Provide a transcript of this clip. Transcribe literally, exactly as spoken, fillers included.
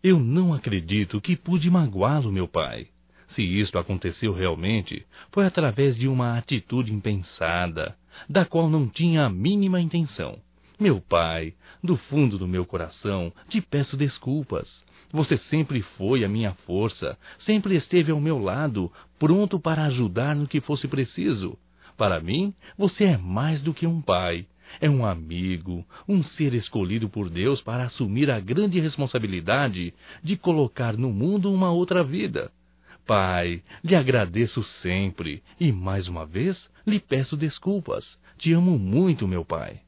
Eu não acredito que pude magoá-lo, meu pai. Se isto aconteceu realmente, foi através de uma atitude impensada, da qual não tinha a mínima intenção. Meu pai, do fundo do meu coração, te peço desculpas. Você sempre foi a minha força, sempre esteve ao meu lado, pronto para ajudar no que fosse preciso. Para mim, você é mais do que um pai. É um amigo, um ser escolhido por Deus para assumir a grande responsabilidade de colocar no mundo uma outra vida. Pai, lhe agradeço sempre e, mais uma vez, lhe peço desculpas. Te amo muito, meu pai.